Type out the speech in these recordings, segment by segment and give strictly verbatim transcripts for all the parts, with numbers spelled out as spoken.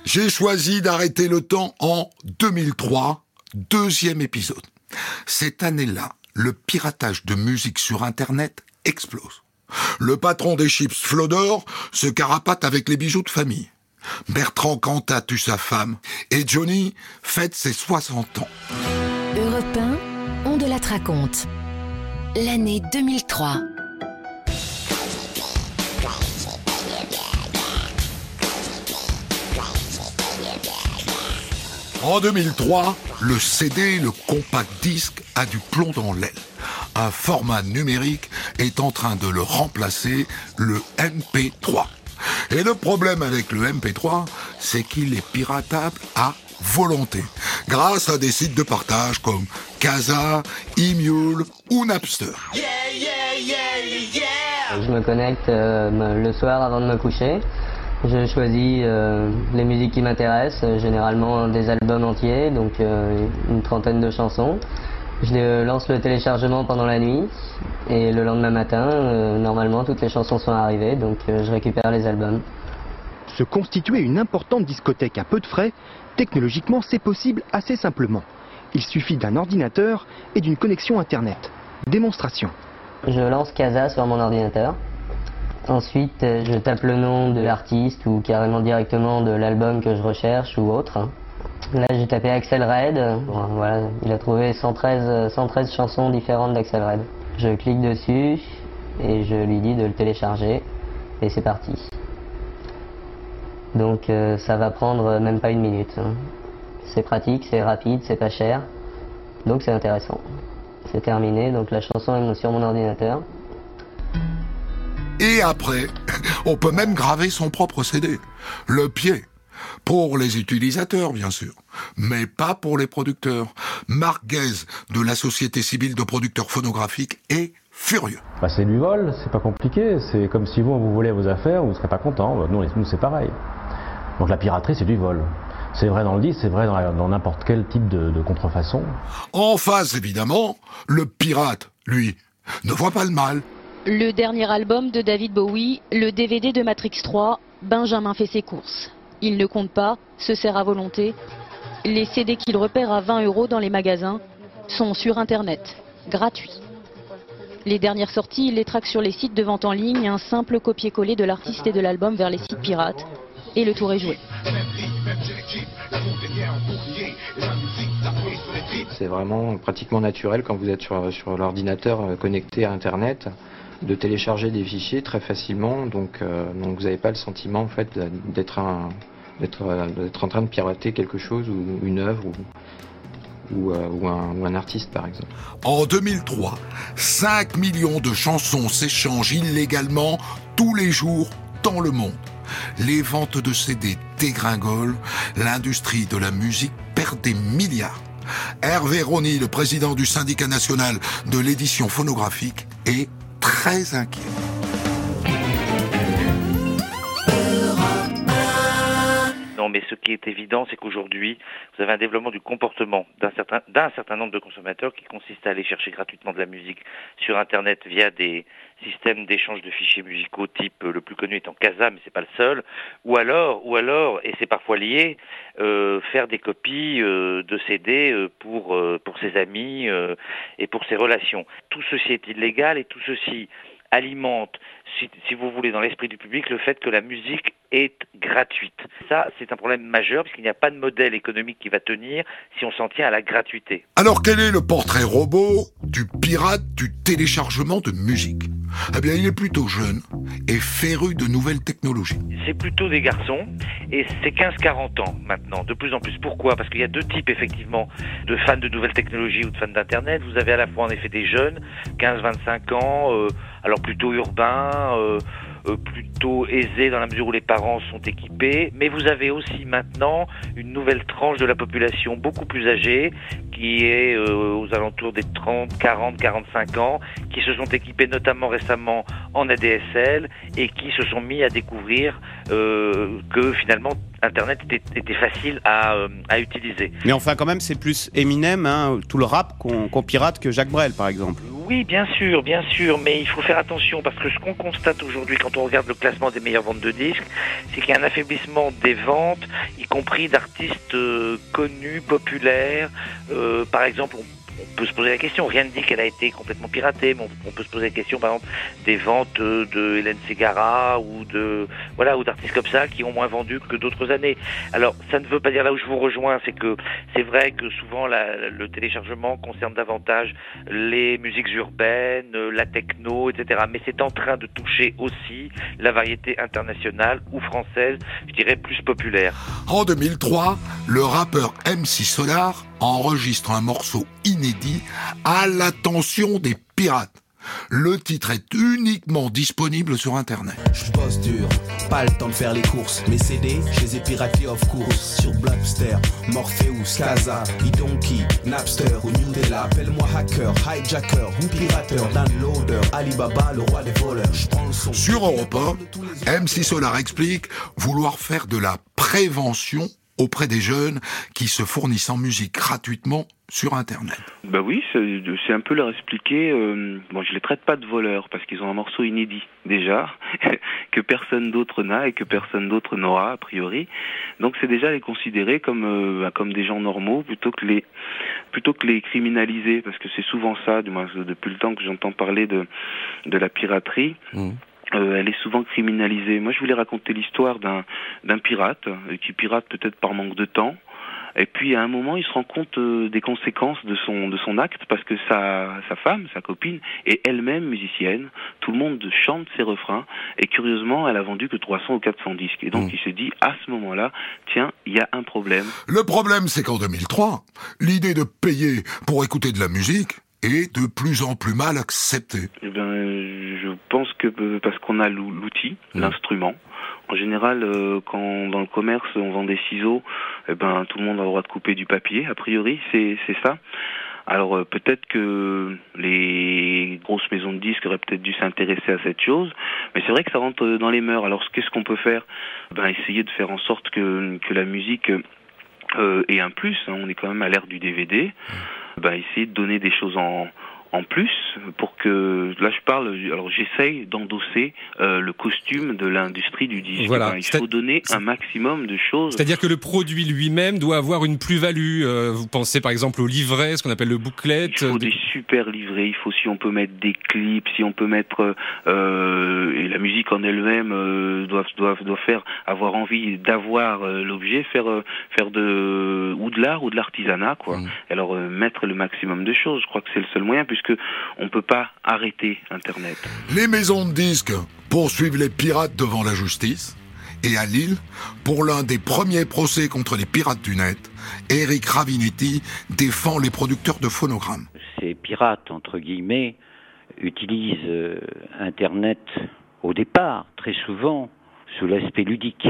J'ai choisi d'arrêter le temps en deux mille trois, deuxième épisode. Cette année-là, le piratage de musique sur Internet explose. Le patron des chips Flodor se carapate avec les bijoux de famille. Bertrand Cantat tue sa femme et Johnny fête ses soixante ans. Europe un, on de la raconte. L'année deux mille trois. En deux mille trois, le C D, le compact disque, a du plomb dans l'aile. Un format numérique est en train de le remplacer, le M P trois. Et le problème avec le M P trois, c'est qu'il est piratable à volonté, grâce à des sites de partage comme Kazaa, eMule ou Napster. Yeah, yeah, yeah, yeah. Je me connecte euh, le soir avant de me coucher. Je choisis euh, les musiques qui m'intéressent, euh, généralement des albums entiers, donc euh, une trentaine de chansons. Je euh, lance le téléchargement pendant la nuit et le lendemain matin, euh, normalement toutes les chansons sont arrivées, donc euh, je récupère les albums. Se constituer une importante discothèque à peu de frais, technologiquement c'est possible assez simplement. Il suffit d'un ordinateur et d'une connexion Internet. Démonstration. Je lance Kazaa sur mon ordinateur. Ensuite, je tape le nom de l'artiste ou carrément directement de l'album que je recherche ou autre. Là, j'ai tapé Axel Red. Bon, voilà, il a trouvé cent treize, cent treize chansons différentes d'Axel Red. Je clique dessus et je lui dis de le télécharger et c'est parti. Donc euh, ça va prendre même pas une minute. Hein. C'est pratique, c'est rapide, c'est pas cher. Donc c'est intéressant. C'est terminé, donc la chanson est sur mon ordinateur. Et après, on peut même graver son propre C D, le pied. Pour les utilisateurs, bien sûr, mais pas pour les producteurs. Marc Guez, de la Société civile de producteurs phonographiques, est furieux. Bah c'est du vol, c'est pas compliqué. C'est comme si vous, vous volez vos affaires, vous ne serez pas content. Bah, nous, nous, c'est pareil. Donc la piraterie, c'est du vol. C'est vrai dans le disque, c'est vrai dans, la, dans n'importe quel type de, de contrefaçon. En face, évidemment, le pirate, lui, ne voit pas le mal. Le dernier album de David Bowie, le D V D de Matrix trois, Benjamin fait ses courses. Il ne compte pas, se sert à volonté. Les C D qu'il repère à vingt euros dans les magasins sont sur Internet, gratuits. Les dernières sorties, il les traque sur les sites de vente en ligne, un simple copier-coller de l'artiste et de l'album vers les sites pirates. Et le tour est joué. C'est vraiment pratiquement naturel quand vous êtes sur, sur l'ordinateur connecté à Internet de télécharger des fichiers très facilement, donc, euh, donc vous n'avez pas le sentiment en fait d'être, un, d'être, d'être en train de pirater quelque chose ou une œuvre ou, ou, euh, ou, un, ou un artiste par exemple. En deux mille trois, cinq millions de chansons s'échangent illégalement tous les jours dans le monde. Les ventes de C D dégringolent, l'industrie de la musique perd des milliards. Hervé Rony, le président du syndicat national de l'édition phonographique, est très inquiet. Non, mais ce qui est évident, c'est qu'aujourd'hui, vous avez un développement du comportement d'un certain, d'un certain nombre de consommateurs qui consiste à aller chercher gratuitement de la musique sur Internet via des systèmes d'échange de fichiers musicaux type, le plus connu étant Kazaa, mais c'est pas le seul, ou alors, ou alors, et c'est parfois lié, euh, faire des copies euh, de C D euh, pour euh, pour ses amis euh, et pour ses relations. Tout ceci est illégal et tout ceci alimente, si, si vous voulez, dans l'esprit du public, le fait que la musique est gratuite. Ça, c'est un problème majeur, parce qu'il n'y a pas de modèle économique qui va tenir si on s'en tient à la gratuité. Alors, quel est le portrait robot du pirate du téléchargement de musique ? Eh bien, il est plutôt jeune et féru de nouvelles technologies. C'est plutôt des garçons, et c'est quinze quarante ans maintenant, de plus en plus. Pourquoi ? Parce qu'il y a deux types, effectivement, de fans de nouvelles technologies ou de fans d'Internet. Vous avez à la fois, en effet, des jeunes, quinze vingt-cinq ans, euh, alors plutôt urbains, euh, euh, plutôt aisés dans la mesure où les parents sont équipés, mais vous avez aussi maintenant une nouvelle tranche de la population beaucoup plus âgée, qui est euh, aux alentours des trente, quarante, quarante-cinq ans, qui se sont équipés notamment récemment en A D S L et qui se sont mis à découvrir euh, que finalement Internet était, était facile à, euh, à utiliser. Mais enfin quand même c'est plus Eminem, hein, tout le rap qu'on, qu'on pirate que Jacques Brel par exemple. Oui, bien sûr, bien sûr, mais il faut faire attention parce que ce qu'on constate aujourd'hui quand on regarde le classement des meilleures ventes de disques, c'est qu'il y a un affaiblissement des ventes, y compris d'artistes euh, connus, populaires. Euh, par exemple, on On peut se poser la question, rien ne dit qu'elle a été complètement piratée, mais on, on peut se poser la question, par exemple, des ventes de Hélène Ségara ou de voilà ou d'artistes comme ça qui ont moins vendu que d'autres années. Alors, ça ne veut pas dire, là où je vous rejoins, c'est que c'est vrai que souvent la, le téléchargement concerne davantage les musiques urbaines, la techno, et cetera. Mais c'est en train de toucher aussi la variété internationale ou française, je dirais plus populaire. En deux mille trois, le rappeur M C Solar enregistre un morceau inédit à l'attention des pirates. Le titre est uniquement disponible sur Internet. Je bosse dur, pas le temps de faire les courses. Mes C D, je les ai piratés off course. Sur Blabster, Morpheus, Kaza, Idonki, Napster ou Newdela. Appelle-moi hacker, hijacker ou pirateur, downloader, Alibaba, le roi des voleurs. Je prends le son. Sur Europe un, M C Solar explique vouloir faire de la prévention auprès des jeunes qui se fournissent en musique gratuitement sur Internet. Bah oui, c'est, c'est un peu leur expliquer, euh, bon je les traite pas de voleurs parce qu'ils ont un morceau inédit déjà, que personne d'autre n'a et que personne d'autre n'aura a priori, donc c'est déjà les considérer comme, euh, comme des gens normaux plutôt que les, plutôt que les criminaliser, parce que c'est souvent ça, du moins depuis le temps que j'entends parler de, de la piraterie. Mmh. Euh, elle est souvent criminalisée. Moi, je voulais raconter l'histoire d'un, d'un pirate euh, qui pirate peut-être par manque de temps. Et puis, à un moment, il se rend compte euh, des conséquences de son de son acte parce que sa sa femme, sa copine, est elle-même musicienne. Tout le monde chante ses refrains. Et curieusement, elle a vendu que trois cents ou quatre cents disques. Et donc, mmh. il s'est dit, à ce moment-là, tiens, il y a un problème. Le problème, c'est qu'en deux mille trois, l'idée de payer pour écouter de la musique est de plus en plus mal acceptée. Eh ben, je pense que parce qu'on a l'outil, mmh. l'instrument. En général, euh, quand dans le commerce on vend des ciseaux, eh ben tout le monde a le droit de couper du papier. A priori, c'est c'est ça. Alors euh, peut-être que les grosses maisons de disques auraient peut-être dû s'intéresser à cette chose, mais c'est vrai que ça rentre dans les mœurs. Alors qu'est-ce qu'on peut faire ? Ben essayer de faire en sorte que que la musique euh, ait un plus. Hein. On est quand même à l'ère du D V D. Ben essayer de donner des choses en en plus, pour que, là je parle, alors j'essaye d'endosser euh, le costume de l'industrie du disque. Voilà. Ben, il faut donner un maximum de choses. C'est-à-dire que le produit lui-même doit avoir une plus-value. Euh, vous pensez par exemple au livret, ce qu'on appelle le booklet. Il faut des super livrets, il faut si on peut mettre des clips, si on peut mettre... Euh, et la musique en elle-même euh, doit, doit, doit faire avoir envie d'avoir euh, l'objet, faire, euh, faire de, ou de l'art ou de l'artisanat, quoi. Mmh. Alors euh, mettre le maximum de choses, je crois que c'est le seul moyen, puisque on ne peut pas arrêter Internet. Les maisons de disques poursuivent les pirates devant la justice. Et à Lille, pour l'un des premiers procès contre les pirates du net, Eric Ravinetti défend les producteurs de phonogrammes. Ces pirates, entre guillemets, utilisent euh, Internet au départ, très souvent, sous l'aspect ludique.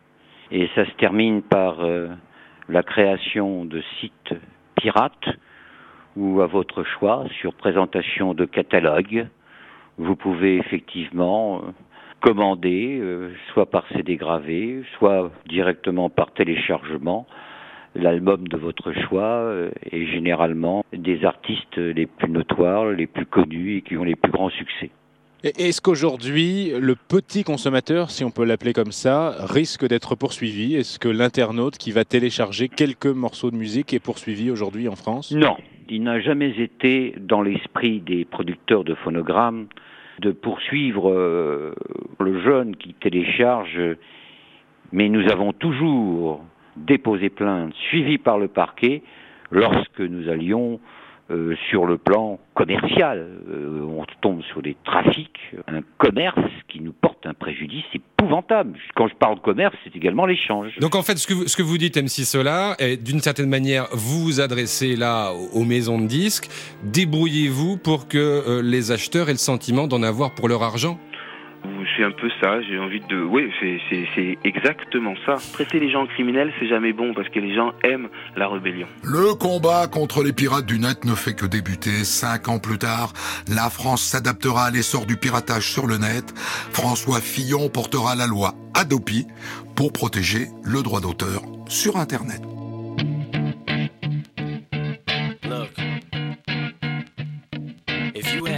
Et ça se termine par euh, la création de sites pirates, ou à votre choix, sur présentation de catalogue, vous pouvez effectivement euh, commander, euh, soit par C D gravé, soit directement par téléchargement, l'album de votre choix, euh, et généralement des artistes les plus notoires, les plus connus et qui ont les plus grands succès. Et est-ce qu'aujourd'hui, le petit consommateur, si on peut l'appeler comme ça, risque d'être poursuivi ? Est-ce que l'internaute qui va télécharger quelques morceaux de musique est poursuivi aujourd'hui en France ? Non. Il n'a jamais été dans l'esprit des producteurs de phonogrammes de poursuivre euh, le jeune qui télécharge, mais nous avons toujours déposé plainte, suivi par le parquet, lorsque nous allions euh, sur le plan commercial. Euh, on tombe sur des trafics, un commerce qui nous porte un préjudice épouvantable. Quand je parle de commerce, c'est également l'échange. Donc en fait, ce que vous, ce que vous dites, M C Solar, est d'une certaine manière, vous vous adressez là aux maisons de disques, débrouillez-vous pour que euh, les acheteurs aient le sentiment d'en avoir pour leur argent ? C'est un peu ça, j'ai envie de... Oui, c'est, c'est, c'est exactement ça. Traiter les gens criminels, c'est jamais bon, parce que les gens aiment la rébellion. Le combat contre les pirates du net ne fait que débuter. Cinq ans plus tard, la France s'adaptera à l'essor du piratage sur le net. François Fillon portera la loi Hadopi pour protéger le droit d'auteur sur Internet. Look, if you had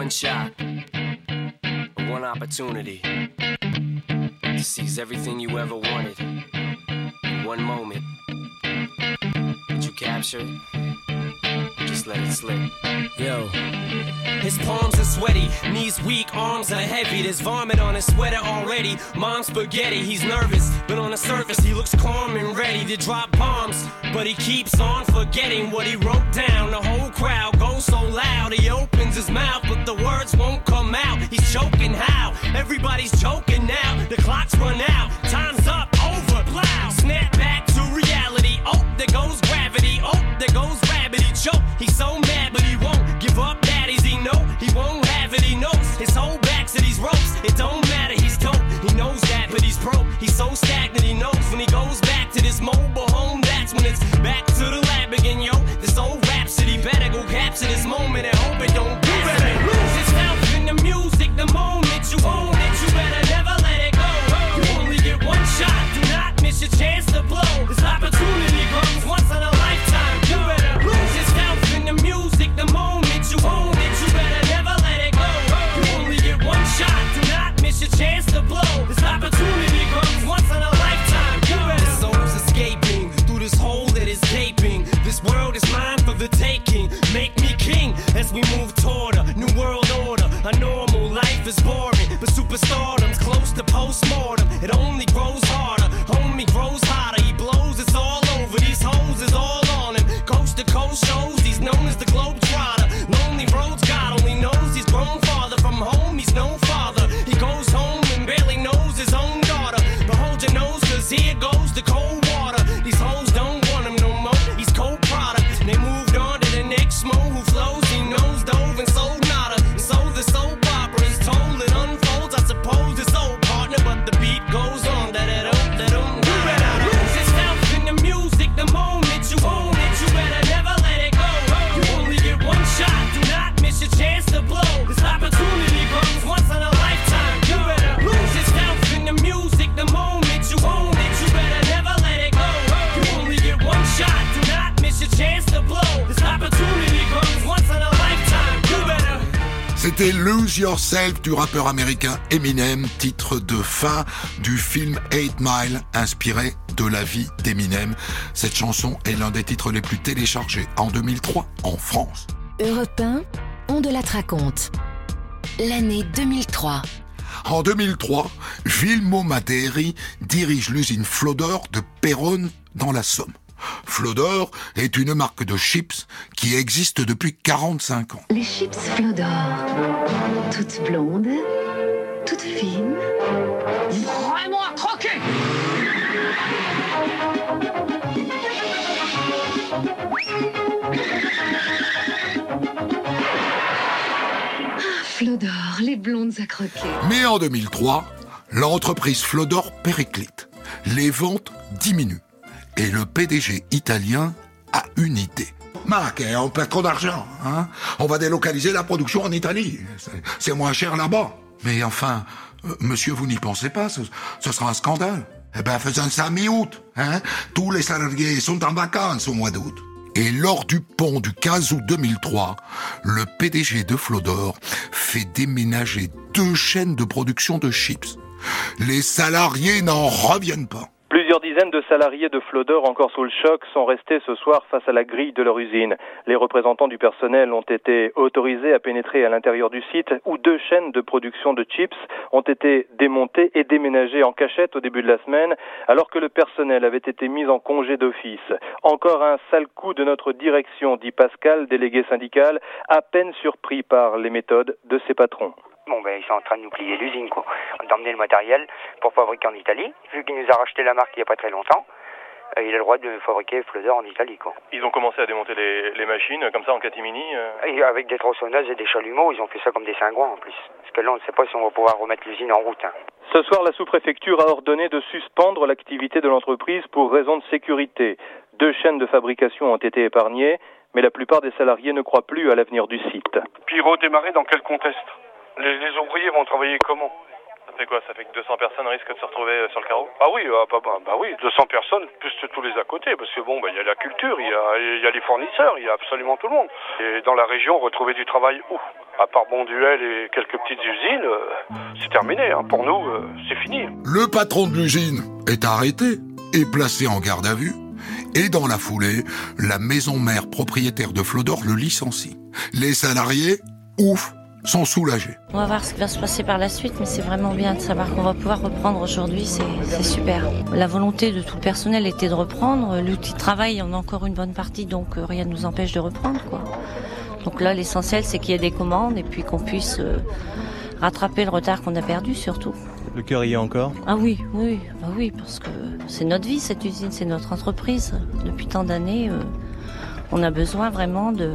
one shot, one opportunity to seize everything you ever wanted in one moment. Did you capture it? Just let it slip. Yo. His palms are sweaty, knees weak, arms are heavy. There's vomit on his sweater already. Mom's spaghetti, he's nervous, but on the surface he looks calm and ready to drop bombs. But he keeps on forgetting what he wrote down. The whole crowd goes so loud, he opens his mouth, but the words won't come out. He's choking how? Everybody's choking now. The clock's run out, time's up, over, plow. Snap back to reality. Oh, there goes gravity. Oh, there goes rabbit. He choke. He's so mad, but he won't give up. Daddies, he know he won't have it. He knows his whole back to these ropes. It don't matter. He's dope. He knows that, but he's broke. He's so stagnant. He knows when he goes back to this mobile home. That's when it's back to the lab again, yo. This old rhapsody better go capture this moment and hope it don't do better. Lose itself in the music. The moment you own it, you better never let it go. You only get one shot. Do not miss your chance to blow. This opportunity comes once in a lifetime. You better lose yourself in the music. The moment you own it, you better never let it go. You only get one shot. Do not miss your chance to blow. This opportunity comes once in a lifetime. You better. The soul's escaping through this hole that is gaping. This world is mine for the taking. Make me king as we move toward a new world order. A normal life is boring, but superstardom's close to postmortem. It only grows harder, homie grows hotter. He blows, it's all over. These hoes is all on him. Coast to coast shows, he's known as the Globetrotter. Lonely roads, God only knows he's grown farther from home. He's no father. He goes home and barely knows his own daughter. But hold your nose, cause here goes the cold water. These hoes don't want him no more. He's cold product. They moved on to the next mo who flows. He knows dove and sold nada. So the soap opera is told, it unfolds. I suppose it's old partner, but the beat goes on. That it don't, that don't. You better lose yourself in the music. The moment you own it, you better never let it go. You only get one shot. Do not miss your chance to blow. This opportunity comes once in a lifetime. You better lose yourself in the music. The moment you own it, you better never let it go. You only get one shot. Do not miss your chance to blow. This opportunity comes once in a lifetime. You better. C'était Lose Yourself du rappeur américain Eminem, titre de fin du film Eight Mile, inspiré de la vie d'Eminem. Cette chanson est l'un des titres les plus téléchargés en deux mille trois en France. Europe un, on de la raconte. L'année deux mille trois. En deux mille trois, Vilmo Materi dirige l'usine Flodor de Péronne dans la Somme. Flodor est une marque de chips qui existe depuis quarante-cinq ans. Les chips Flodor, toutes blondes, toutes fines. Vraiment à croquer. Ah, Flodor, les blondes à croquer. Mais en deux mille trois, l'entreprise Flodor périclite. Les ventes diminuent. Et le P D G italien a une idée. Marc, on perd trop d'argent, hein. On va délocaliser la production en Italie. C'est, c'est moins cher là-bas. Mais enfin, euh, monsieur, vous n'y pensez pas, ce, ce sera un scandale. Eh ben, faisons ça mi-août, hein. Tous les salariés sont en vacances au mois d'août. Et lors du pont du quinze août deux mille trois, le P D G de Flodor fait déménager deux chaînes de production de chips. Les salariés n'en reviennent pas. Plusieurs dizaines de salariés de Flodor, encore sous le choc, sont restés ce soir face à la grille de leur usine. Les représentants du personnel ont été autorisés à pénétrer à l'intérieur du site où deux chaînes de production de chips ont été démontées et déménagées en cachette au début de la semaine, alors que le personnel avait été mis en congé d'office. Encore un sale coup de notre direction, dit Pascal, délégué syndical, à peine surpris par les méthodes de ses patrons. Bon, ben, ils sont en train de nous plier l'usine, quoi. D'emmener le matériel pour fabriquer en Italie. Vu qu'il nous a racheté la marque il n'y a pas très longtemps, euh, il a le droit de fabriquer Flodor en Italie, quoi. Ils ont commencé à démonter les, les machines, comme ça, en catimini euh... Et avec des tronçonneuses et des chalumeaux, ils ont fait ça comme des cingouins, en plus. Parce que là, on ne sait pas si on va pouvoir remettre l'usine en route, hein. Ce soir, la sous-préfecture a ordonné de suspendre l'activité de l'entreprise pour raison de sécurité. Deux chaînes de fabrication ont été épargnées, mais la plupart des salariés ne croient plus à l'avenir du site. Puis redémarrer dans quel contexte ? Les, les ouvriers vont travailler comment ? Ça fait quoi? Ça fait que deux cents personnes risquent de se retrouver sur le carreau? Ah oui, ah, bah, bah, bah oui, deux cents personnes, plus tous les à côté, parce que bon, bah, y a la culture, il y a, y a les fournisseurs, il y a absolument tout le monde. Et dans la région, retrouver du travail où? À part Bonduel et quelques petites usines, euh, c'est terminé. Hein. Pour nous, euh, c'est fini. Le patron de l'usine est arrêté et placé en garde à vue. Et dans la foulée, la maison mère propriétaire de Flodor le licencie. Les salariés, ouf, sont soulagés. On va voir ce qui va se passer par la suite, mais c'est vraiment bien de savoir qu'on va pouvoir reprendre aujourd'hui, c'est, c'est super. La volonté de tout le personnel était de reprendre. L'outil de travail, on a encore une bonne partie, donc rien ne nous empêche de reprendre, quoi. Donc là, l'essentiel, c'est qu'il y ait des commandes et puis qu'on puisse euh, rattraper le retard qu'on a perdu, surtout. Le cœur y est encore? Ah oui, oui, bah oui, parce que c'est notre vie, cette usine, c'est notre entreprise. Depuis tant d'années, euh, on a besoin vraiment de...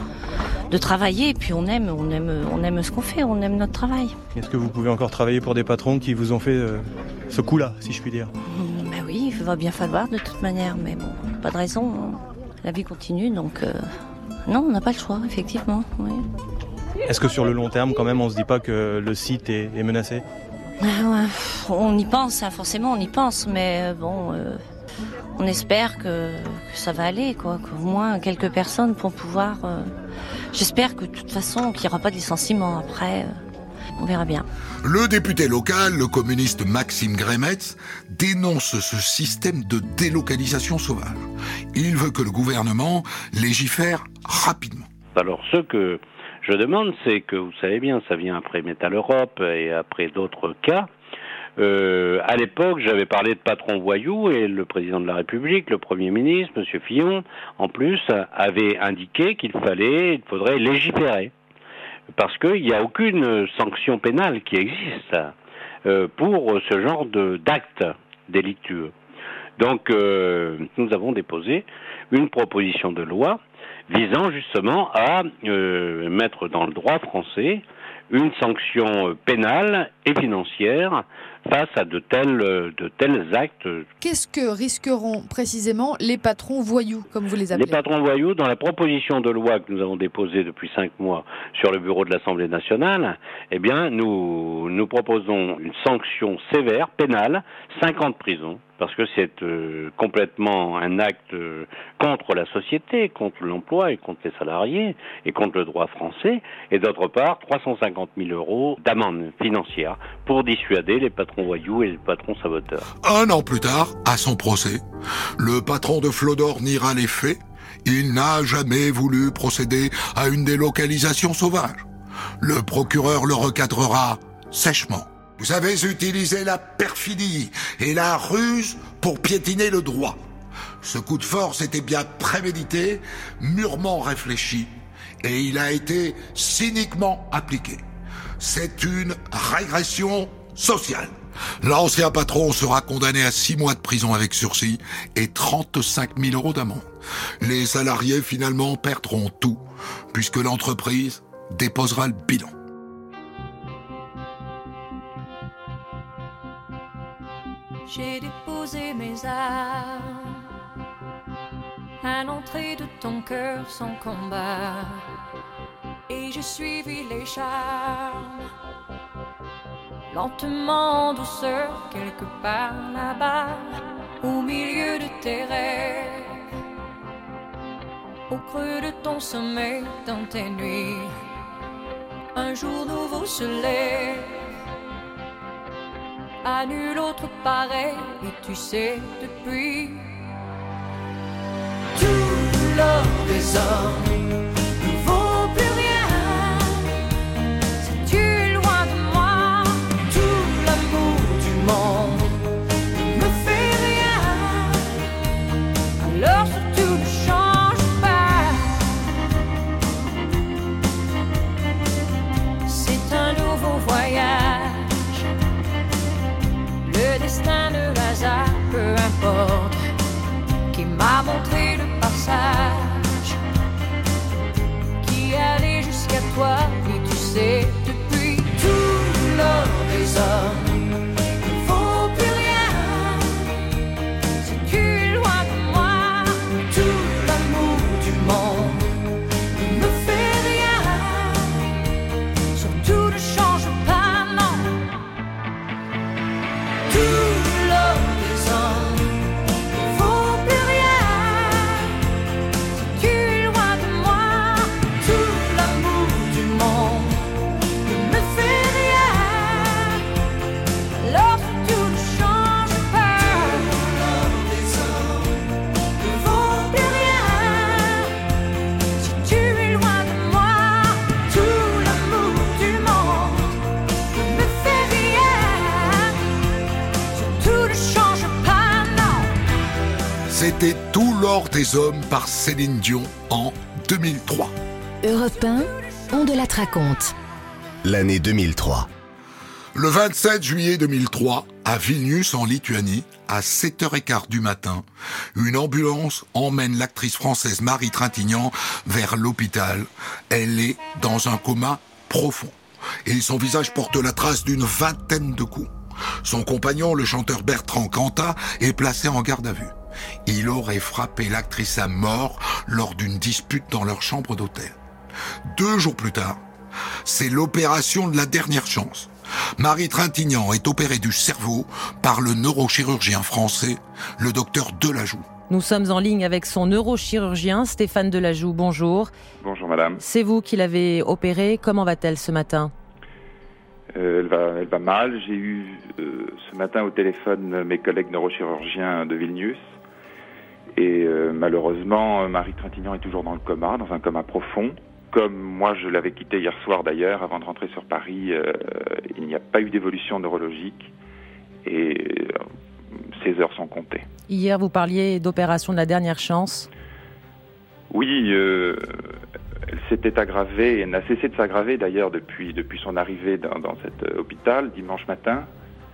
de travailler, et puis on aime, on aime, on aime ce qu'on fait, on aime notre travail. Est-ce que vous pouvez encore travailler pour des patrons qui vous ont fait euh, ce coup-là, si je puis dire? mmh, Ben oui, il va bien falloir de toute manière, mais bon, pas de raison, hein. La vie continue, donc euh, non, on n'a pas le choix, effectivement. Oui. Est-ce que sur le long terme, quand même, on se dit pas que le site est, est menacé? Ah ouais, on y pense, hein, forcément, on y pense, mais euh, bon... Euh... On espère que, que ça va aller, quoi, qu'au moins quelques personnes pour pouvoir... Euh, j'espère que de toute façon, qu'il n'y aura pas de licenciement après, euh, on verra bien. Le député local, le communiste Maxime Grémetz, dénonce ce système de délocalisation sauvage. Il veut que le gouvernement légifère rapidement. Alors ce que je demande, c'est que, vous savez bien, ça vient après Métal Europe et après d'autres cas. Euh, à l'époque, j'avais parlé de patrons voyous et le président de la République, le Premier ministre, M. Fillon, en plus, avait indiqué qu'il fallait, il faudrait légiférer. Parce qu'il n'y a aucune sanction pénale qui existe euh, pour ce genre de, d'actes délictueux. Donc, euh, nous avons déposé une proposition de loi visant justement à euh, mettre dans le droit français une sanction pénale et financière face à de tels, de tels actes. Qu'est-ce que risqueront précisément les patrons voyous, comme vous les appelez? Les patrons voyous, dans la proposition de loi que nous avons déposée depuis cinq mois sur le bureau de l'Assemblée nationale, eh bien, nous, nous proposons une sanction sévère, pénale, cinq ans de prison, parce que c'est euh, complètement un acte euh, contre la société, contre l'emploi et contre les salariés, et contre le droit français, et d'autre part, trois cent cinquante mille euros d'amende financière pour dissuader les patrons voyous et les patrons saboteurs. Un an plus tard, à son procès, le patron de Flodor niera les faits. Il n'a jamais voulu procéder à une délocalisation sauvage. Le procureur le recadrera sèchement. Vous avez utilisé la perfidie et la ruse pour piétiner le droit. Ce coup de force était bien prémédité, mûrement réfléchi, et il a été cyniquement appliqué. C'est une régression sociale. L'ancien patron sera condamné à six mois de prison avec sursis et trente-cinq mille euros d'amende. Les salariés finalement perdront tout, puisque l'entreprise déposera le bilan. J'ai déposé mes armes à l'entrée de ton cœur sans combat, et j'ai suivi les charmes, lentement en douceur, quelque part là-bas, au milieu de tes rêves, au creux de ton sommeil, dans tes nuits, un jour nouveau se lève. À nul autre pareil, et tu sais depuis, tout l'or des hommes ne vaut plus rien. Si tu es loin de moi, tout l'amour du monde ne me fait rien. Alors surtout ne change pas. C'est un nouveau voyage. Le destin, le hasard, peu importe, qui m'a montré le passage, qui allait jusqu'à toi, et tu sais, depuis tout l'or des hommes ne vaut plus rien. Si tu es loin de moi, tout l'amour du monde ne me fait rien. Surtout ne change pas, non. C'était Tout l'or des hommes par Céline Dion en deux mille trois. Europe un, on de la raconte. L'année deux mille trois. Le vingt-sept juillet deux mille trois, à Vilnius en Lituanie, à sept heures quinze du matin, une ambulance emmène l'actrice française Marie Trintignant vers l'hôpital. Elle est dans un coma profond et son visage porte la trace d'une vingtaine de coups. Son compagnon, le chanteur Bertrand Cantat, est placé en garde à vue. Il aurait frappé l'actrice à mort lors d'une dispute dans leur chambre d'hôtel. Deux jours plus tard, c'est l'opération de la dernière chance. Marie Trintignant est opérée du cerveau par le neurochirurgien français, le docteur Delajoux. Nous sommes en ligne avec son neurochirurgien, Stéphane Delajoux. Bonjour. Bonjour madame. C'est vous qui l'avez opérée. Comment va-t-elle ce matin ? euh, elle, va, elle va mal. J'ai eu euh, ce matin au téléphone mes collègues neurochirurgiens de Vilnius. Et euh, malheureusement, Marie Trintignant est toujours dans le coma, dans un coma profond. Comme moi je l'avais quitté hier soir d'ailleurs, avant de rentrer sur Paris, euh, il n'y a pas eu d'évolution neurologique et euh, ses heures sont comptées. Hier, vous parliez d'opération de la dernière chance. Oui, euh, elle s'était aggravée, elle n'a cessé de s'aggraver d'ailleurs depuis, depuis son arrivée dans, dans cet hôpital dimanche matin.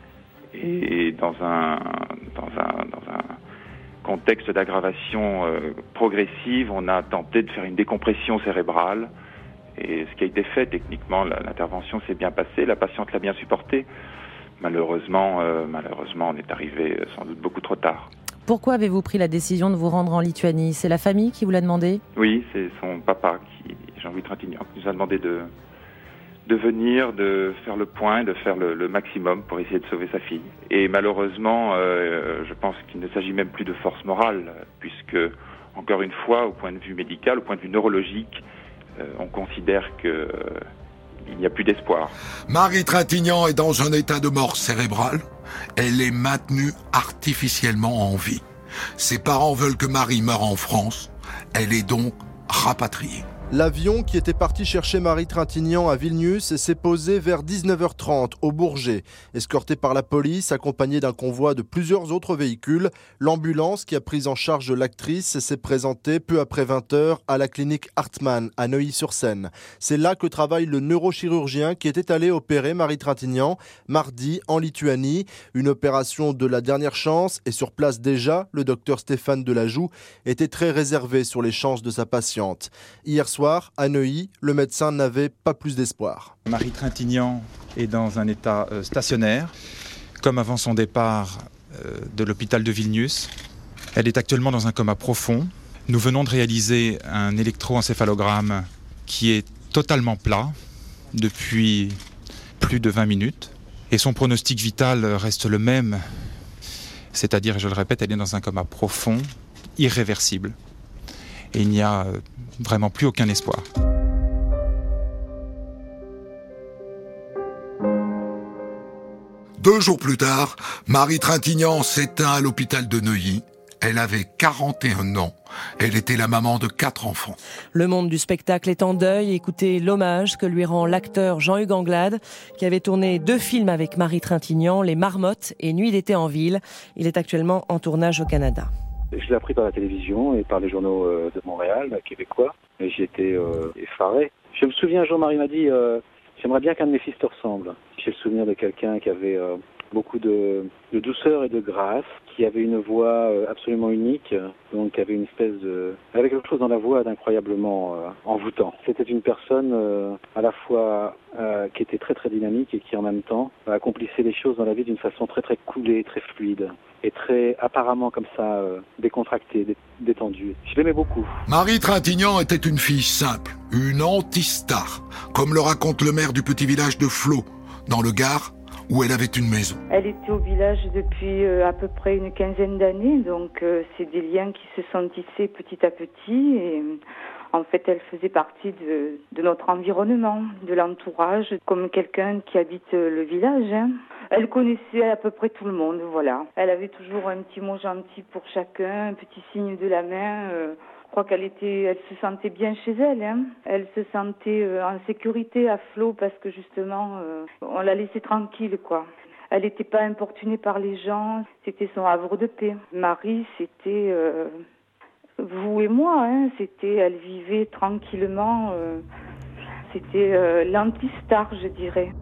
Et dans un, dans un, dans un contexte d'aggravation euh, progressive, on a tenté de faire une décompression cérébrale. Et ce qui a été fait, techniquement, l'intervention s'est bien passée, la patiente l'a bien supportée. Malheureusement, euh, malheureusement, on est arrivé sans doute beaucoup trop tard. Pourquoi avez-vous pris la décision de vous rendre en Lituanie ? C'est la famille qui vous l'a demandé ? Oui, c'est son papa, qui, Jean-Louis Trintignant, qui nous a demandé de, de venir, de faire le point, de faire le, le maximum pour essayer de sauver sa fille. Et malheureusement, euh, je pense qu'il ne s'agit même plus de force morale, puisque, encore une fois, au point de vue médical, au point de vue neurologique, euh, on considère que... Euh, il n'y a plus d'espoir. Marie Trintignant est dans un état de mort cérébrale. Elle est maintenue artificiellement en vie. Ses parents veulent que Marie meure en France. Elle est donc rapatriée. L'avion qui était parti chercher Marie Trintignant à Vilnius s'est posé vers dix-neuf heures trente au Bourget. Escorté par la police, accompagné d'un convoi de plusieurs autres véhicules, l'ambulance qui a pris en charge l'actrice s'est présentée peu après vingt heures à la clinique Hartmann à Neuilly-sur-Seine. C'est là que travaille le neurochirurgien qui était allé opérer Marie Trintignant mardi en Lituanie. Une opération de la dernière chance et sur place déjà, le docteur Stéphane Delajoux était très réservé sur les chances de sa patiente. Hier soir, à Neuilly, le médecin n'avait pas plus d'espoir. Marie Trintignant est dans un état euh, stationnaire, comme avant son départ euh, de l'hôpital de Vilnius. Elle est actuellement dans un coma profond. Nous venons de réaliser un électroencéphalogramme qui est totalement plat depuis plus de vingt minutes. Et son pronostic vital reste le même, c'est-à-dire, je le répète, elle est dans un coma profond, irréversible. Et il n'y a vraiment plus aucun espoir. Deux jours plus tard, Marie Trintignant s'éteint à l'hôpital de Neuilly. Elle avait quarante et un ans. Elle était la maman de quatre enfants. Le monde du spectacle est en deuil. Écoutez l'hommage que lui rend l'acteur Jean-Hugues Anglade, qui avait tourné deux films avec Marie Trintignant, Les Marmottes et Nuit d'été en ville. Il est actuellement en tournage au Canada. Je l'ai appris par la télévision et par les journaux de Montréal, québécois, et j'étais euh, effaré. Je me souviens, Jean-Marie m'a dit euh, « J'aimerais bien qu'un de mes fils te ressemble ». J'ai le souvenir de quelqu'un qui avait euh, beaucoup de, de douceur et de grâce, qui avait une voix euh, absolument unique, donc qui avait une espèce de... avec quelque chose dans la voix d'incroyablement euh, envoûtant. C'était une personne euh, à la fois euh, qui était très très dynamique et qui en même temps accomplissait les choses dans la vie d'une façon très très coolée, très fluide. Et très apparemment comme ça, euh, décontractée, dé- détendue. Je l'aimais beaucoup. Marie Trintignant était une fille simple, une anti-star, comme le raconte le maire du petit village de Flot, dans le Gard, où elle avait une maison. Elle était au village depuis euh, à peu près une quinzaine d'années, donc euh, c'est des liens qui se sont tissés petit à petit. Et en fait, elle faisait partie de, de notre environnement, de l'entourage, comme quelqu'un qui habite le village. Hein. Elle connaissait à peu près tout le monde, voilà. Elle avait toujours un petit mot gentil pour chacun, un petit signe de la main. Euh, je crois qu'elle était, elle se sentait bien chez elle. Hein. Elle se sentait euh, en sécurité à Flot parce que justement, euh, on la laissait tranquille, quoi. Elle n'était pas importunée par les gens, c'était son havre de paix. Marie, c'était euh, vous et moi, hein, c'était, elle vivait tranquillement, euh, c'était euh, l'anti-star, je dirais.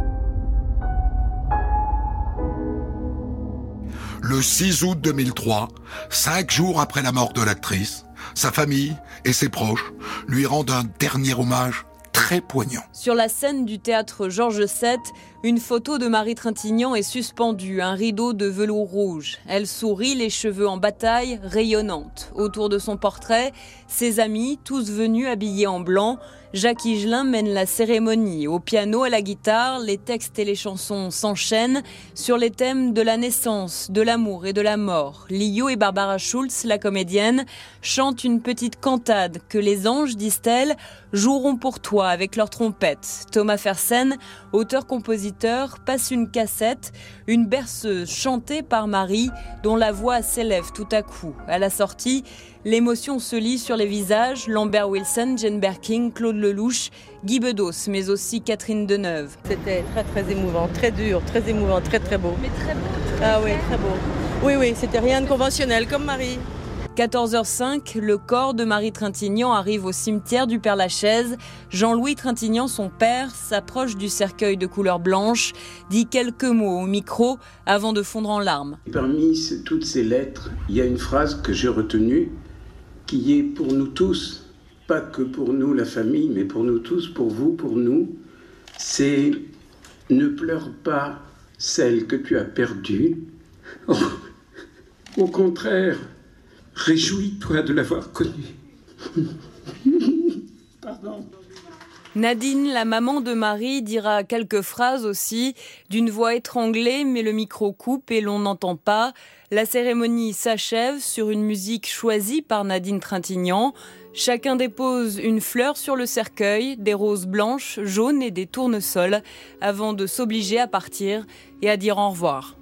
Le six août deux mille trois, cinq jours après la mort de l'actrice, sa famille et ses proches lui rendent un dernier hommage très poignant. Sur la scène du théâtre Georges sept, une photo de Marie Trintignant est suspendue, un rideau de velours rouge. Elle sourit, les cheveux en bataille, rayonnante. Autour de son portrait, ses amis, tous venus habillés en blanc. Jacques Higelin mène la cérémonie. Au piano, à la guitare, les textes et les chansons s'enchaînent sur les thèmes de la naissance, de l'amour et de la mort. Lio et Barbara Schulz, la comédienne, chantent une petite cantate que les anges, disent-elles, joueront pour toi avec leur trompette. Thomas Fersen, auteur-compositeur, passe une cassette, une berceuse chantée par Marie, dont la voix s'élève tout à coup. À la sortie, l'émotion se lit sur les visages, Lambert Wilson, Jane Birkin, Claude Lelouch, Guy Bedos, mais aussi Catherine Deneuve. C'était très très émouvant, très dur, très émouvant, très très beau. Mais très beau. Très ah oui, très beau. Oui, oui, c'était rien de conventionnel, comme Marie. quatorze heures cinq, le corps de Marie Trintignant arrive au cimetière du Père-Lachaise. Jean-Louis Trintignant, son père, s'approche du cercueil de couleur blanche, dit quelques mots au micro avant de fondre en larmes. Parmi toutes ces lettres, il y a une phrase que j'ai retenue qui est pour nous tous, pas que pour nous la famille, mais pour nous tous, pour vous, pour nous, c'est « Ne pleure pas celle que tu as perdue. Oh, au contraire, réjouis-toi de l'avoir connue. » Pardon. Nadine, la maman de Marie, dira quelques phrases aussi, d'une voix étranglée, mais le micro coupe et l'on n'entend pas. La cérémonie s'achève sur une musique choisie par Nadine Trintignant. Chacun dépose une fleur sur le cercueil, des roses blanches, jaunes et des tournesols, avant de s'obliger à partir et à dire au revoir.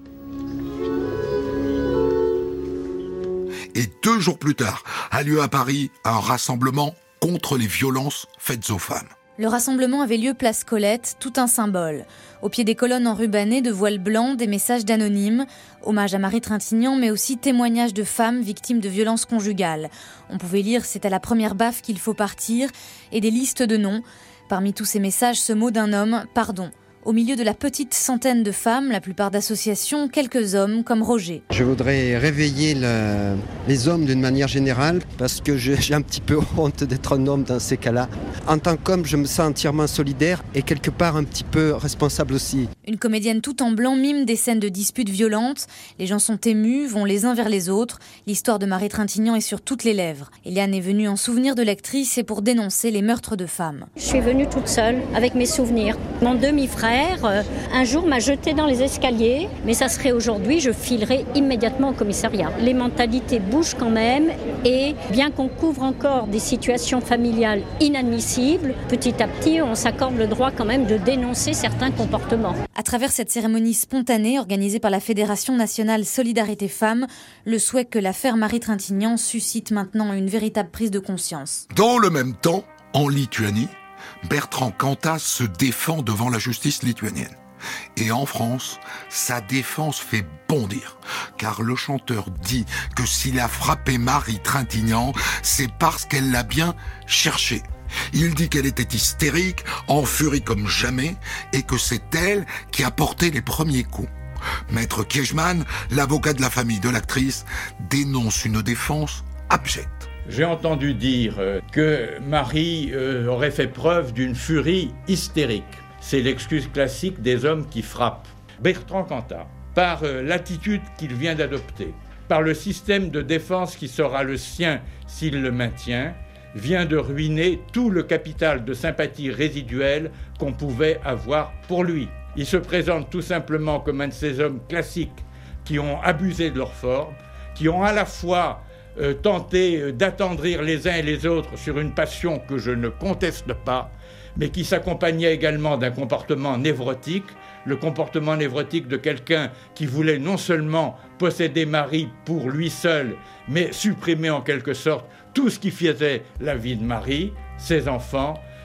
Et deux jours plus tard, a lieu à Paris un rassemblement contre les violences faites aux femmes. Le rassemblement avait lieu place Colette, tout un symbole. Au pied des colonnes enrubannées de voiles blancs, des messages d'anonymes, hommage à Marie Trintignant, mais aussi témoignages de femmes victimes de violences conjugales. On pouvait lire « C'est à la première baffe qu'il faut partir » et des listes de noms. Parmi tous ces messages, ce mot d'un homme, « pardon ». Au milieu de la petite centaine de femmes, la plupart d'associations, quelques hommes comme Roger. Je voudrais réveiller le, les hommes d'une manière générale parce que je, j'ai un petit peu honte d'être un homme dans ces cas-là. En tant qu'homme, je me sens entièrement solidaire et quelque part un petit peu responsable aussi. Une comédienne tout en blanc mime des scènes de disputes violentes. Les gens sont émus, vont les uns vers les autres. L'histoire de Marie Trintignant est sur toutes les lèvres. Eliane est venue en souvenir de l'actrice et pour dénoncer les meurtres de femmes. Je suis venue toute seule avec mes souvenirs. Mon demi-frère un jour m'a jeté dans les escaliers, mais ça serait aujourd'hui, je filerais immédiatement au commissariat. Les mentalités bougent quand même et bien qu'on couvre encore des situations familiales inadmissibles, petit à petit on s'accorde le droit quand même de dénoncer certains comportements. À travers cette cérémonie spontanée organisée par la Fédération nationale Solidarité Femmes, le souhait que l'affaire Marie Trintignant suscite maintenant une véritable prise de conscience. Dans le même temps, en Lituanie, Bertrand Cantat se défend devant la justice lituanienne. Et en France, sa défense fait bondir, car le chanteur dit que s'il a frappé Marie Trintignant, c'est parce qu'elle l'a bien cherché. Il dit qu'elle était hystérique, en furie comme jamais, et que c'est elle qui a porté les premiers coups. Maître Kiechman, l'avocat de la famille de l'actrice, dénonce une défense abjecte. J'ai entendu dire que Marie euh, aurait fait preuve d'une furie hystérique. C'est l'excuse classique des hommes qui frappent. Bertrand Cantat, par euh, l'attitude qu'il vient d'adopter, par le système de défense qui sera le sien s'il le maintient, vient de ruiner tout le capital de sympathie résiduelle qu'on pouvait avoir pour lui. Il se présente tout simplement comme un de ces hommes classiques qui ont abusé de leur forme, qui ont à la fois Euh, tenter euh, d'attendrir les uns et les autres sur une passion que je ne conteste pas, mais qui s'accompagnait également d'un comportement névrotique, le comportement névrotique de quelqu'un qui voulait non seulement posséder Marie pour lui seul, mais supprimer en quelque sorte tout ce qui faisait la vie de Marie, ses enfants,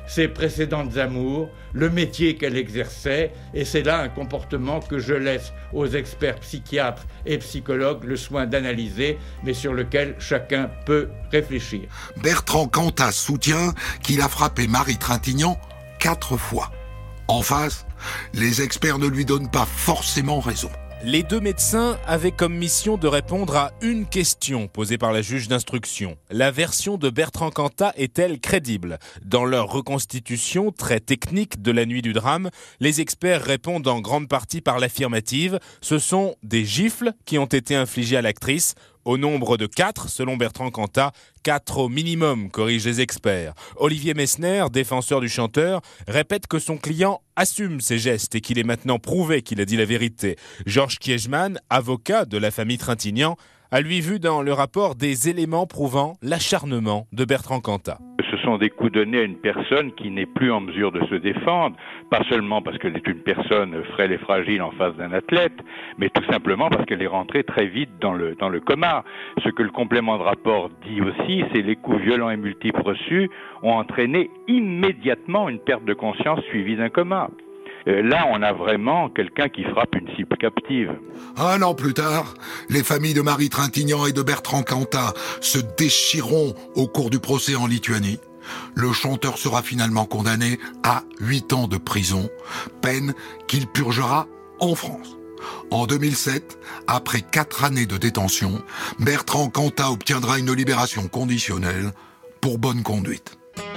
ses précédentes amours, le métier qu'elle exerçait, et c'est là un comportement que je laisse aux experts psychiatres et psychologues le soin d'analyser, mais sur lequel chacun peut réfléchir. Bertrand Cantat soutient qu'il a frappé Marie Trintignant quatre fois. En face, les experts ne lui donnent pas forcément raison. Les deux médecins avaient comme mission de répondre à une question posée par la juge d'instruction. La version de Bertrand Cantat est-elle crédible ? Dans leur reconstitution très technique de la nuit du drame, les experts répondent en grande partie par l'affirmative. Ce sont des gifles qui ont été infligées à l'actrice, au nombre de quatre, selon Bertrand Cantat, quatre au minimum, corrigent les experts. Olivier Messner, défenseur du chanteur, répète que son client assume ses gestes et qu'il est maintenant prouvé qu'il a dit la vérité. Georges Kiechman, avocat de la famille Trintignant, a lui vu dans le rapport des éléments prouvant l'acharnement de Bertrand Cantat. Ce sont des coups donnés à une personne qui n'est plus en mesure de se défendre, pas seulement parce qu'elle est une personne frêle et fragile en face d'un athlète, mais tout simplement parce qu'elle est rentrée très vite dans le, dans le coma. Ce que le complément de rapport dit aussi, c'est que les coups violents et multiples reçus ont entraîné immédiatement une perte de conscience suivie d'un coma. Là, on a vraiment quelqu'un qui frappe une cible captive. Un an plus tard, les familles de Marie Trintignant et de Bertrand Cantat se déchireront au cours du procès en Lituanie. Le chanteur sera finalement condamné à huit ans de prison, peine qu'il purgera en France. En deux mille sept, après quatre années de détention, Bertrand Cantat obtiendra une libération conditionnelle pour bonne conduite.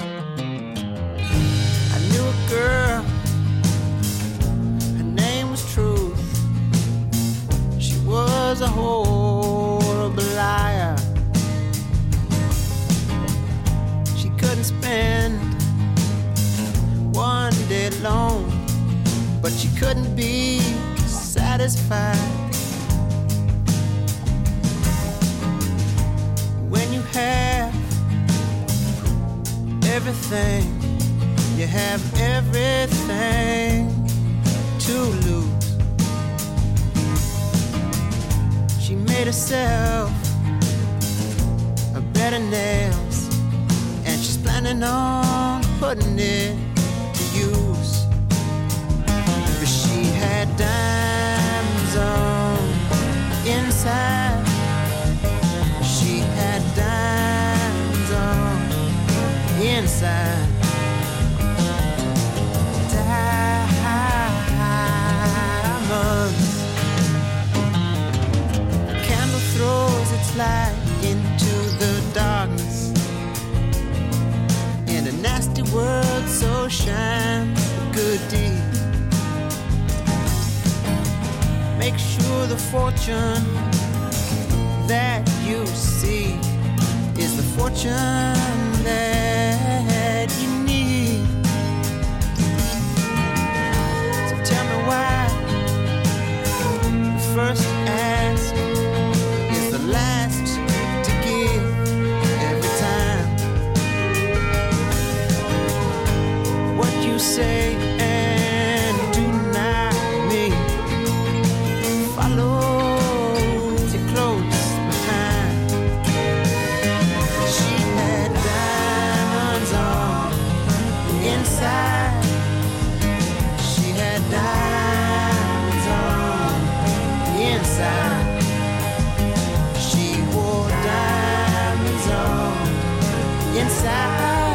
Was a horrible liar. She couldn't spend one day alone, but she couldn't be satisfied. When you have everything, you have everything to lose. She made herself a bed of nails, and she's planning on putting it to use. But she had diamonds on inside. She had diamonds on inside. Diamonds. Throws its light into the darkness. In a nasty world, so shines a good deed. Make sure the fortune that you see is the fortune that you need. So tell me why the first ask last to give every time. What you say and do not mean follows you close behind. She had diamonds on inside. She had diamonds on inside. Inside,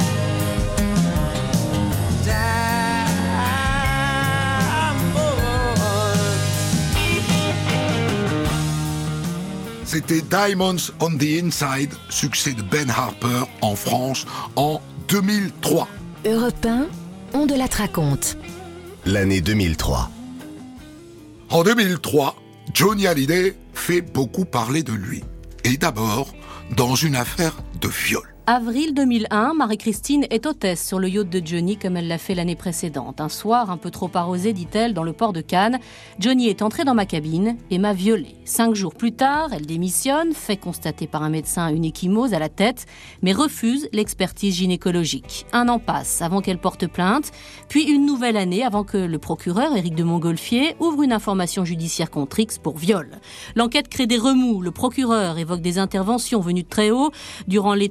C'était Diamonds on the Inside, succès de Ben Harper en France en deux mille trois. Europe un, on de la raconte. L'année deux mille trois. En deux mille trois, Johnny Hallyday fait beaucoup parler de lui. Et d'abord, dans une affaire de viol. Avril deux mille un, Marie-Christine est hôtesse sur le yacht de Johnny comme elle l'a fait l'année précédente. Un soir, un peu trop arrosé, dit-elle, dans le port de Cannes, Johnny est entré dans ma cabine et m'a violée. Cinq jours plus tard, elle démissionne, fait constater par un médecin une ecchymose à la tête, mais refuse l'expertise gynécologique. Un an passe avant qu'elle porte plainte, puis une nouvelle année avant que le procureur, Éric de Montgolfier, ouvre une information judiciaire contre X pour viol. L'enquête crée des remous. Le procureur évoque des interventions venues de très haut durant l'été deux mille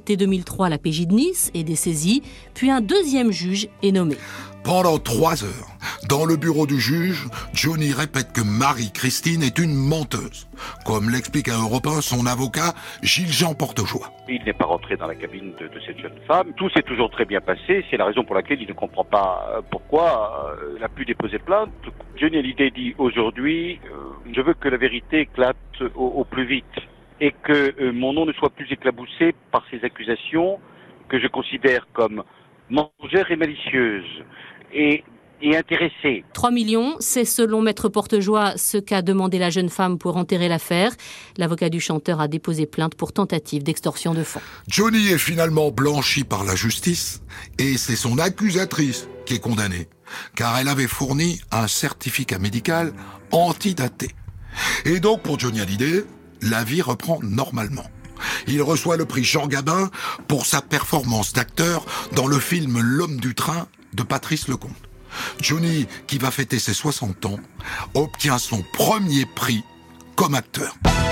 trois, la P J de Nice est dessaisie, puis un deuxième juge est nommé. Pendant trois heures, dans le bureau du juge, Johnny répète que Marie-Christine est une menteuse, comme l'explique à Europe un son avocat Gilles-Jean Portejoie. Il n'est pas rentré dans la cabine de, de cette jeune femme. Tout s'est toujours très bien passé. C'est la raison pour laquelle il ne comprend pas pourquoi euh, il a pu déposer plainte. Johnny Hallyday dit aujourd'hui, euh, je veux que la vérité éclate au, au plus vite et que euh, mon nom ne soit plus éclaboussé par ces accusations que je considère comme mensongères et malicieuses. Et, et intéressé. trois millions, c'est selon Maître Portejoie ce qu'a demandé la jeune femme pour enterrer l'affaire. L'avocat du chanteur a déposé plainte pour tentative d'extorsion de fonds. Johnny est finalement blanchi par la justice et c'est son accusatrice qui est condamnée, car elle avait fourni un certificat médical antidaté. Et donc pour Johnny Hallyday, la vie reprend normalement. Il reçoit le prix Jean Gabin pour sa performance d'acteur dans le film L'homme du train de Patrice Lecomte. Johnny, qui va fêter ses soixante ans, obtient son premier prix comme acteur.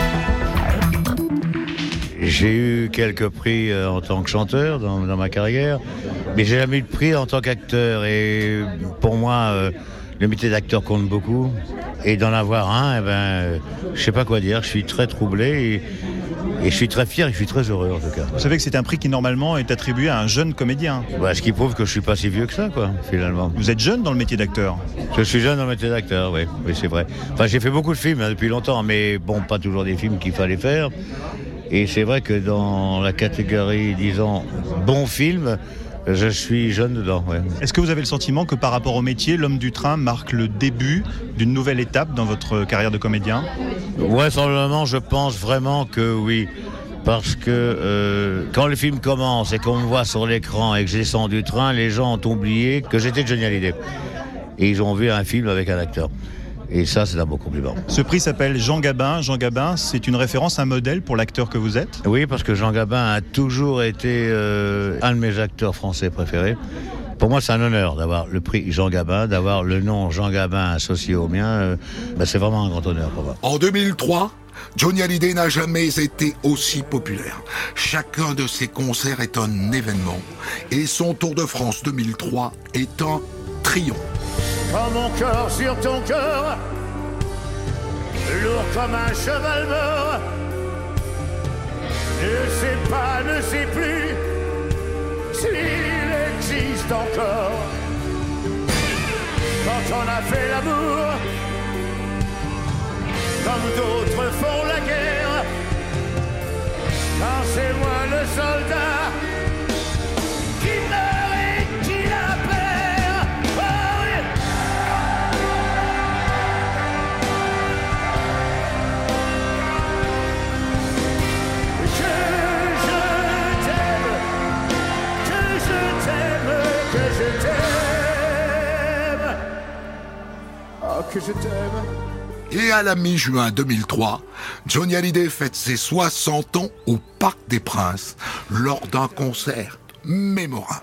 J'ai eu quelques prix en tant que chanteur dans, dans ma carrière, mais j'ai jamais eu de prix en tant qu'acteur. Et pour moi, euh, le métier d'acteur compte beaucoup. Et d'en avoir un, eh ben, euh, je sais pas quoi dire. Je suis très troublé et, et je suis très fier et je suis très heureux en tout cas. Vous savez que c'est un prix qui normalement est attribué à un jeune comédien. Bah, ce qui prouve que je suis pas si vieux que ça, quoi, finalement. Vous êtes jeune dans le métier d'acteur? Je suis jeune dans le métier d'acteur, oui, oui, c'est vrai. Enfin, j'ai fait beaucoup de films hein, depuis longtemps, mais bon, pas toujours des films qu'il fallait faire. Et c'est vrai que dans la catégorie, disons, bon film, je suis jeune dedans, ouais. Est-ce que vous avez le sentiment que par rapport au métier, L'homme du train marque le début d'une nouvelle étape dans votre carrière de comédien? Vraisemblablement, je pense vraiment que oui. Parce que euh, quand le film commence et qu'on me voit sur l'écran et que je descends du train, les gens ont oublié que j'étais Johnny Hallyday. Et ils ont vu un film avec un acteur. Et ça, c'est un beau compliment. Ce prix s'appelle Jean Gabin. Jean Gabin, c'est une référence, un modèle pour l'acteur que vous êtes? Oui, parce que Jean Gabin a toujours été euh, un de mes acteurs français préférés. Pour moi, c'est un honneur d'avoir le prix Jean Gabin, d'avoir le nom Jean Gabin associé au mien. Euh, ben, c'est vraiment un grand honneur pour moi. En deux mille trois, Johnny Hallyday n'a jamais été aussi populaire. Chacun de ses concerts est un événement. Et son Tour de France deux mille trois est un triomphe. Quand mon corps sur ton corps, lourd comme un cheval mort, ne sais pas, ne sais plus s'il existe encore. Quand on a fait l'amour, comme d'autres font la guerre, quand c'est moi le soldat qui meurt et qui la perd. Que je t'aime. Et à la mi-juin deux mille trois, Johnny Hallyday fête ses soixante ans au Parc des Princes lors d'un concert mémorable.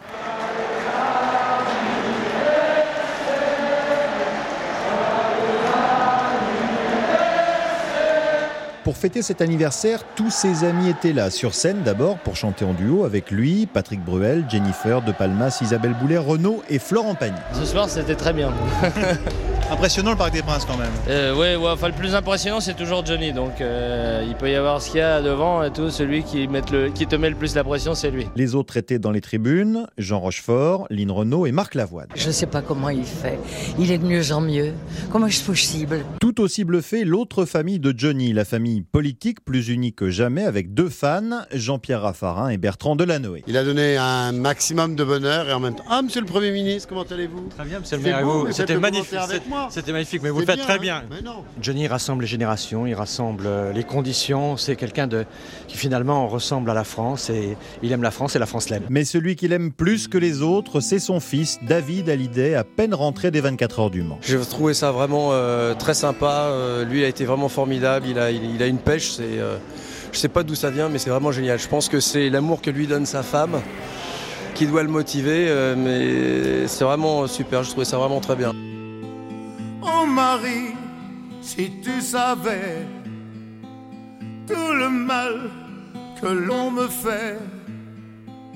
Pour fêter cet anniversaire, tous ses amis étaient là, sur scène d'abord, pour chanter en duo avec lui, Patrick Bruel, Jennifer, De Palmas, Isabelle Boulay, Renaud et Florent Pagny. Ce soir, c'était très bien. Impressionnant le Parc des Princes quand même. Euh, ouais, ouais, enfin le plus impressionnant c'est toujours Johnny, donc euh, il peut y avoir ce qu'il y a devant et tout, celui qui, met le, qui te met le plus la pression c'est lui. Les autres étaient dans les tribunes, Jean Rochefort, Lynn Renaud et Marc Lavoine. Je ne sais pas comment il fait, il est de mieux en mieux, comment est-ce possible? Tout aussi bluffé, l'autre famille de Johnny, la famille politique plus unie que jamais avec deux fans, Jean-Pierre Raffarin et Bertrand Delanoë. Il a donné un maximum de bonheur et en même temps, ah monsieur le Premier ministre, comment allez-vous? Très bien monsieur le maire, vous, c'était magnifique. C'était magnifique, mais vous le faites bien, très hein. bien. Mais non. Johnny rassemble les générations, il rassemble les conditions. C'est quelqu'un de qui finalement ressemble à la France et il aime la France et la France l'aime. Mais celui qu'il aime plus que les autres, c'est son fils, David Hallyday, à peine rentré des vingt-quatre heures du Mans. J'ai trouvé ça vraiment euh, très sympa. Euh, lui, il a été vraiment formidable. Il a, il, il a une pêche. C'est, euh, je sais pas d'où ça vient, mais c'est vraiment génial. Je pense que c'est l'amour que lui donne sa femme qui doit le motiver. Euh, mais c'est vraiment super. Je trouvais ça vraiment très bien. Oh Marie, si tu savais tout le mal que l'on me fait,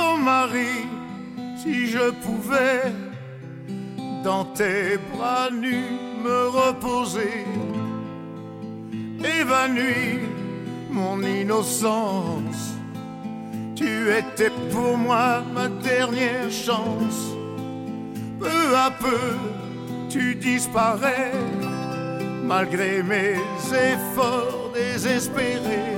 Oh Marie, si je pouvais dans tes bras nus me reposer, évanouir mon innocence. Tu étais pour moi ma dernière chance. Peu à peu, tu disparais, malgré mes efforts désespérés.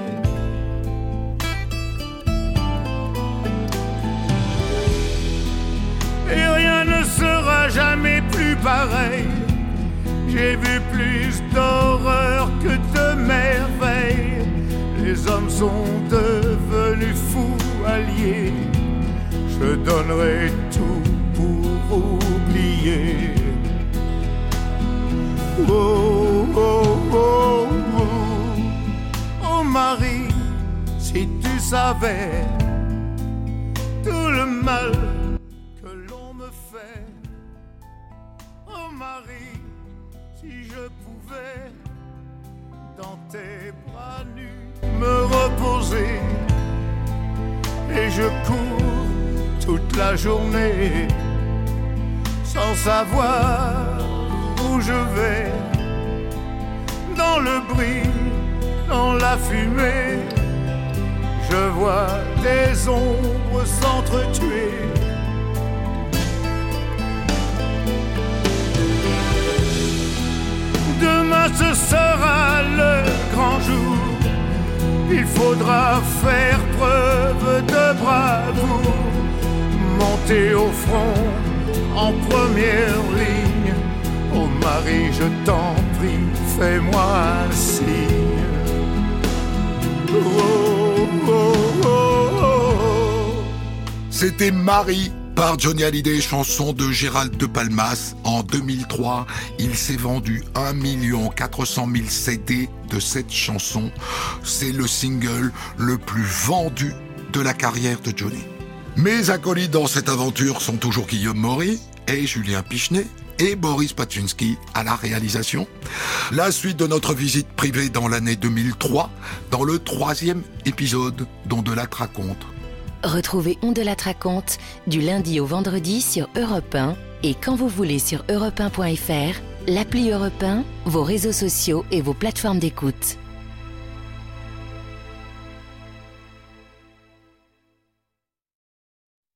Et rien ne sera jamais plus pareil. J'ai vu plus d'horreur que de merveilles. Les hommes sont devenus fous alliés. Je donnerai tout pour oublier. Oh, oh, oh, oh. Oh Marie, si tu savais tout le mal que l'on me fait. Oh Marie, si je pouvais dans tes bras nus me reposer. Et je cours toute la journée sans savoir où je vais. Dans le bruit, dans la fumée, je vois des ombres s'entretuer. Demain ce sera le grand jour. Il faudra faire preuve de bravoure, monter au front en première ligne. Oh Marie, je t'en prie, fais-moi un signe. Oh, oh, oh, oh. C'était Marie par Johnny Hallyday, chanson de Gérald de Palmas. En deux mille trois, il s'est vendu un million quatre cent mille C D de cette chanson. C'est le single le plus vendu de la carrière de Johnny. Mes acolytes dans cette aventure sont toujours Guillaume Maury et Julien Pichenet et Boris Patchinski à la réalisation. La suite de notre visite privée dans l'année deux mille trois, dans le troisième épisode d'On de la raconte. Retrouvez On de la raconte du lundi au vendredi sur Europe un et quand vous voulez sur europe un point f r, l'appli Europe un, vos réseaux sociaux et vos plateformes d'écoute.